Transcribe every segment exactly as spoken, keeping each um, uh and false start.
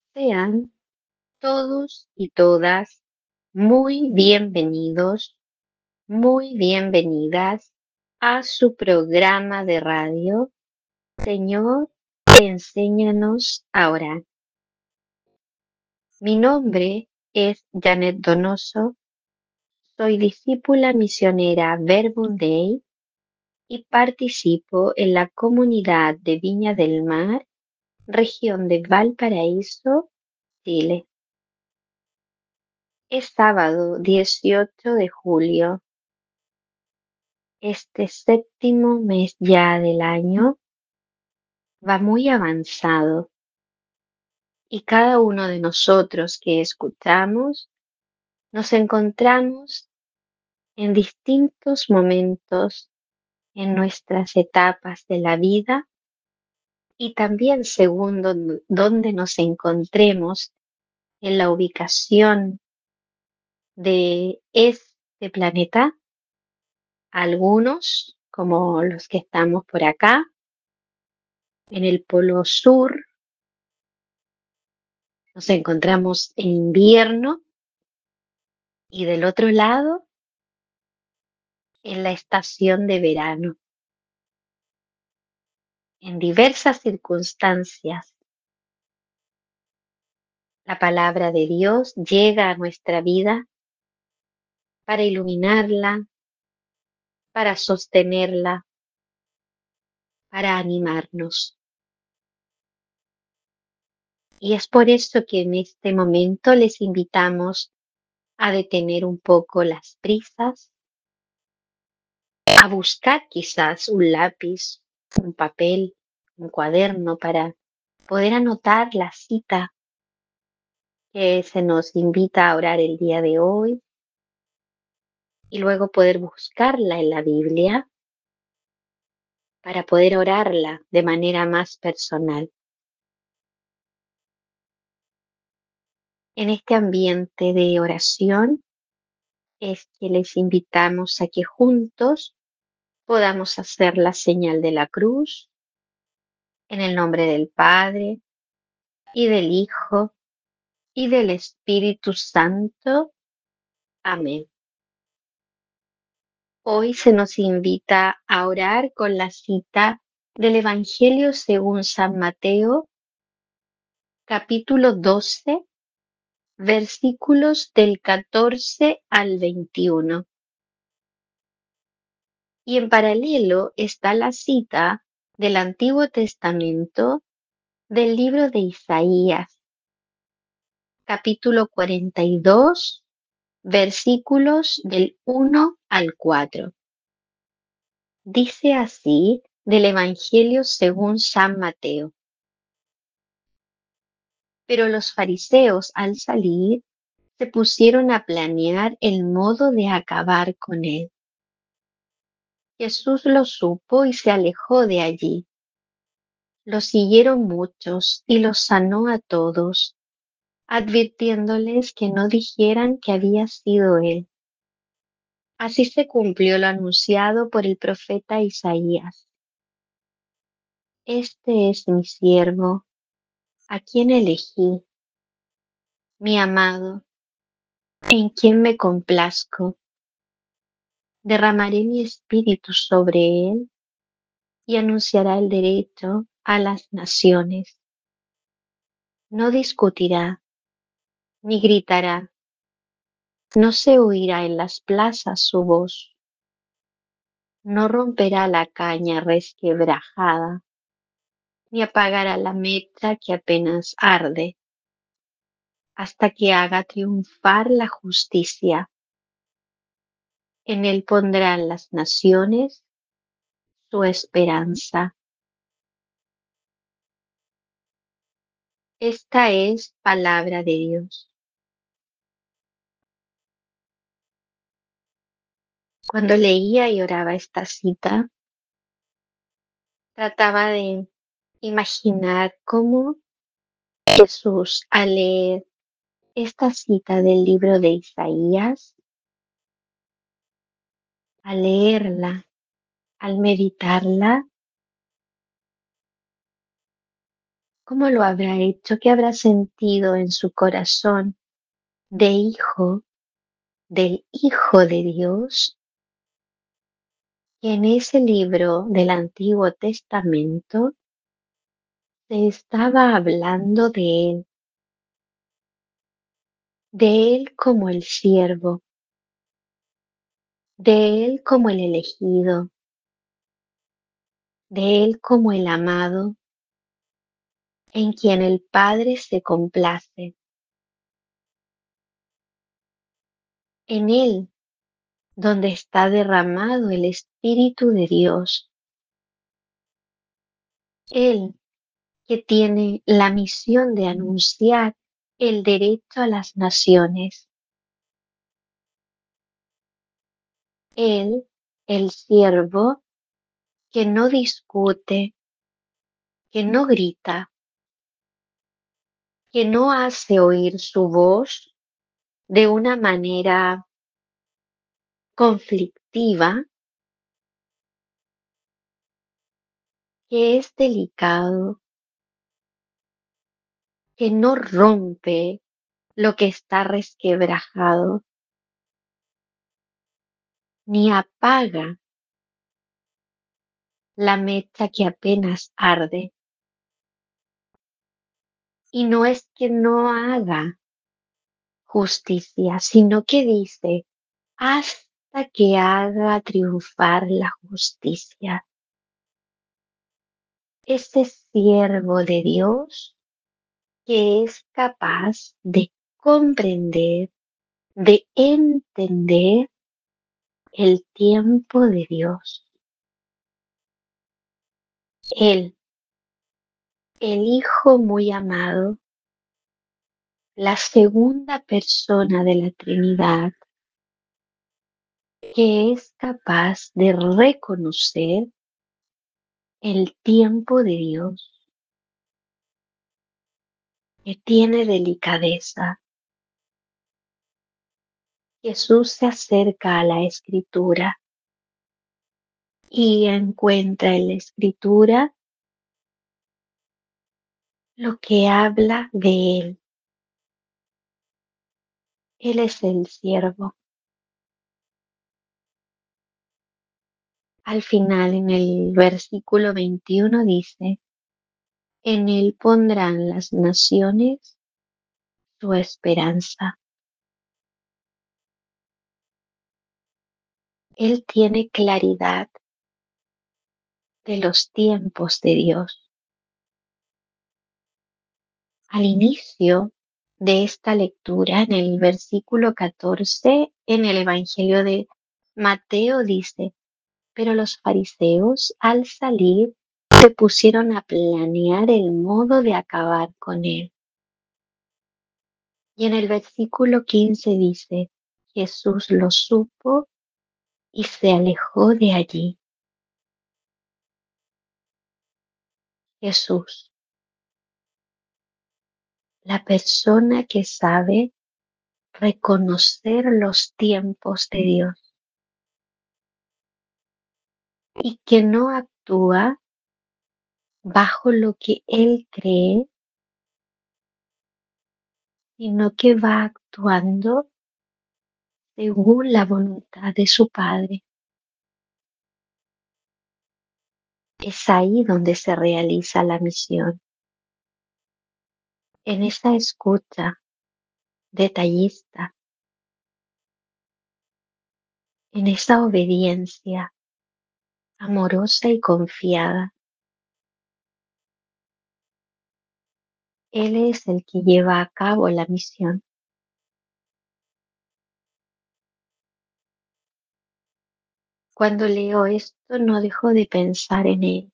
Sean todos y todas muy bienvenidos, muy bienvenidas a su programa de radio, Señor, enséñanos a orar. Mi nombre es Janet Donoso, soy discípula misionera Verbum Dei y participo en la comunidad de Viña del Mar, región de Valparaíso, Chile. Es sábado dieciocho de julio. Este séptimo mes ya del año va muy avanzado y cada uno de nosotros que escuchamos nos encontramos en distintos momentos en nuestras etapas de la vida y también según don- donde nos encontremos en la ubicación de este planeta. Algunos, como los que estamos por acá, en el polo sur, nos encontramos en invierno y del otro lado, en la estación de verano. En diversas circunstancias, la palabra de Dios llega a nuestra vida para iluminarla, para sostenerla, para animarnos. Y es por eso que en este momento les invitamos a detener un poco las prisas, a buscar quizás un lápiz, un papel, un cuaderno para poder anotar la cita que se nos invita a orar el día de hoy y luego poder buscarla en la Biblia para poder orarla de manera más personal. En este ambiente de oración es que les invitamos a que juntos podamos hacer la señal de la cruz en el nombre del Padre y del Hijo y del Espíritu Santo. Amén. Hoy se nos invita a orar con la cita del Evangelio según San Mateo, capítulo doce, versículos del catorce al veintiuno. Y en paralelo está la cita del Antiguo Testamento del libro de Isaías, capítulo cuarenta y dos, versículos del uno al cuatro. Dice así del Evangelio según San Mateo. Pero los fariseos al salir se pusieron a planear el modo de acabar con él. Jesús lo supo y se alejó de allí. Lo siguieron muchos y los sanó a todos, advirtiéndoles que no dijeran que había sido él. Así se cumplió lo anunciado por el profeta Isaías. Este es mi siervo, a quien elegí, mi amado, en quien me complazco. Derramaré mi espíritu sobre él y anunciará el derecho a las naciones. No discutirá, ni gritará, no se oirá en las plazas su voz, no romperá la caña resquebrajada, ni apagará la mecha que apenas arde, hasta que haga triunfar la justicia. En él pondrán las naciones su esperanza. Esta es palabra de Dios. Cuando leía y oraba esta cita, trataba de imaginar cómo Jesús, al leer esta cita del libro de Isaías, al leerla, al meditarla, ¿Cómo lo habrá hecho? ¿Qué habrá sentido en su corazón de hijo, del Hijo de Dios, que en ese libro del Antiguo Testamento se estaba hablando de él, de él como el siervo, de él como el elegido, de él como el amado, en quien el Padre se complace, en él donde está derramado el Espíritu de Dios, él que tiene la misión de anunciar el derecho a las naciones, él, el siervo que no discute, que no grita, que no hace oír su voz de una manera conflictiva, que es delicado, que no rompe lo que está resquebrajado, ni apaga la mecha que apenas arde. Y no es que no haga justicia, sino que dice, hasta que haga triunfar la justicia. Ese siervo de Dios que es capaz de comprender, de entender el tiempo de Dios. Él, el Hijo muy amado, la segunda persona de la Trinidad, que es capaz de reconocer el tiempo de Dios, que tiene delicadeza. Jesús se acerca a la Escritura y encuentra en la Escritura lo que habla de Él. Él es el siervo. Al final, en el versículo veintiuno dice, en Él pondrán las naciones su esperanza. Él tiene claridad de los tiempos de Dios. Al inicio de esta lectura, en el versículo catorce, en el Evangelio de Mateo dice, pero los fariseos al salir se pusieron a planear el modo de acabar con él. Y en el versículo quince dice, Jesús lo supo y se alejó de allí. Jesús, la persona que sabe reconocer los tiempos de Dios y que no actúa bajo lo que Él cree, sino que va actuando según la voluntad de su Padre. Es ahí donde se realiza la misión, en esa escucha detallista, en esa obediencia amorosa y confiada. Él es el que lleva a cabo la misión. Cuando leo esto no dejo de pensar en Él.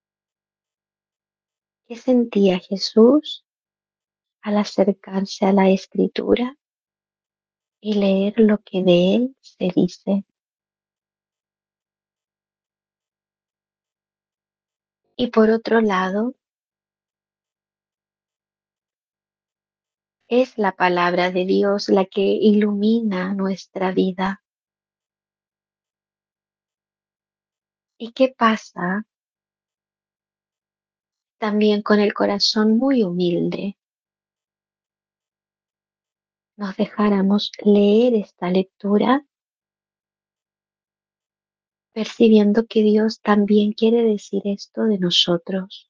¿Qué sentía Jesús al acercarse a la Escritura y leer lo que de Él se dice? Y por otro lado, es la palabra de Dios la que ilumina nuestra vida. ¿Y qué pasa también con el corazón muy humilde, nos dejáramos leer esta lectura, percibiendo que Dios también quiere decir esto de nosotros.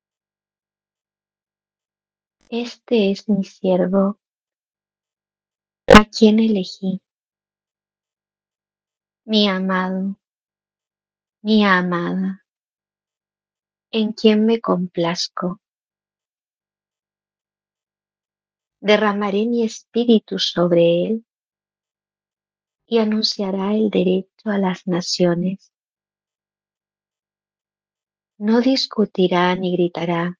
Este es mi siervo, a quien elegí, mi amado, mi amada, en quien me complazco. Derramaré mi espíritu sobre él y anunciará el derecho a las naciones. No discutirá ni gritará,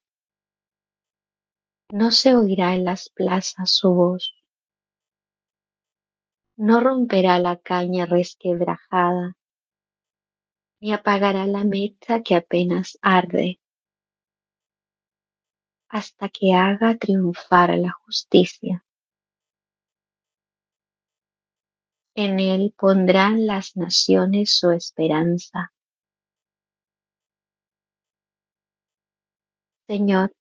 no se oirá en las plazas su voz, no romperá la caña resquebrajada, ni apagará la mecha que apenas arde, hasta que haga triunfar la justicia. En él pondrán las naciones su esperanza. Señor,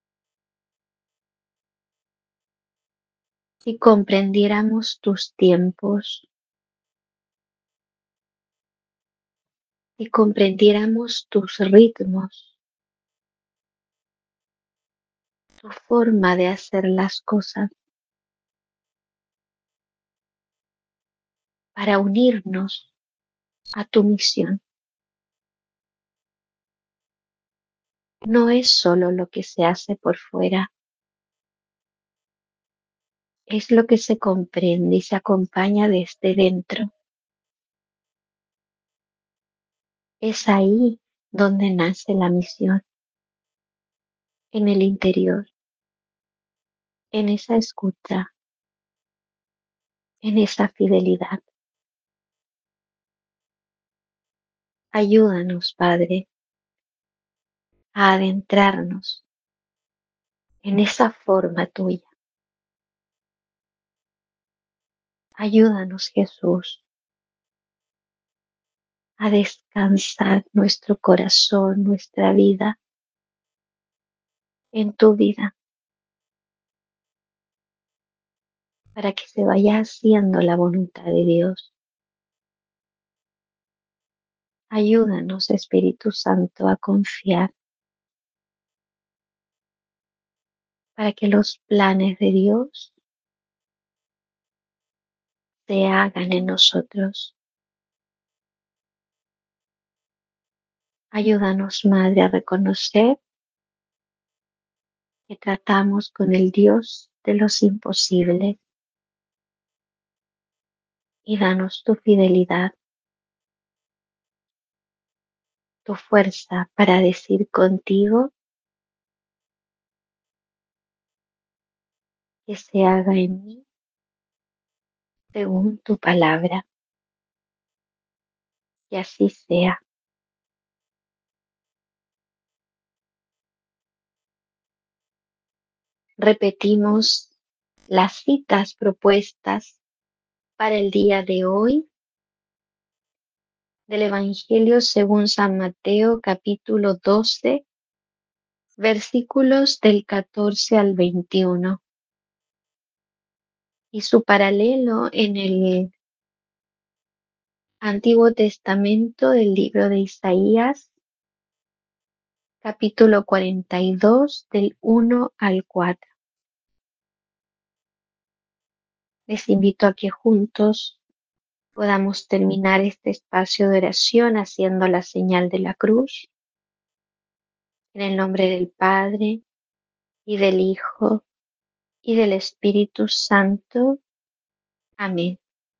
si comprendiéramos tus tiempos, si comprendiéramos tus ritmos, tu forma de hacer las cosas, para unirnos a tu misión. No es solo lo que se hace por fuera, es lo que se comprende y se acompaña desde dentro. Es ahí donde nace la misión, en el interior, en esa escucha, en esa fidelidad. Ayúdanos, Padre, a adentrarnos en esa forma tuya. Ayúdanos, Jesús, a descansar nuestro corazón, nuestra vida en tu vida, para que se vaya haciendo la voluntad de Dios. Ayúdanos, Espíritu Santo, a confiar, para que los planes de Dios se hagan en nosotros. Ayúdanos, Madre, a reconocer que tratamos con el Dios de los imposibles, y danos tu fidelidad, tu fuerza para decir contigo que se haga en mí según tu palabra, y así sea. Repetimos las citas propuestas para el día de hoy del Evangelio según San Mateo, capítulo doce, versículos del catorce al veintiuno, y su paralelo en el Antiguo Testamento del libro de Isaías, capítulo cuarenta y dos, del uno al cuatro. Les invito a que juntos podamos terminar este espacio de oración haciendo la señal de la cruz, en el nombre del Padre, y del Hijo, y del Espíritu Santo. Amén.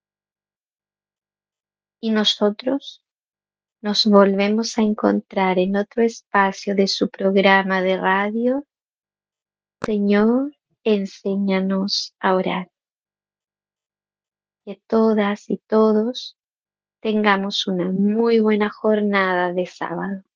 Y nosotros nos volvemos a encontrar en otro espacio de su programa de radio, Señor, enséñanos a orar. Que todas y todos tengamos una muy buena jornada de sábado.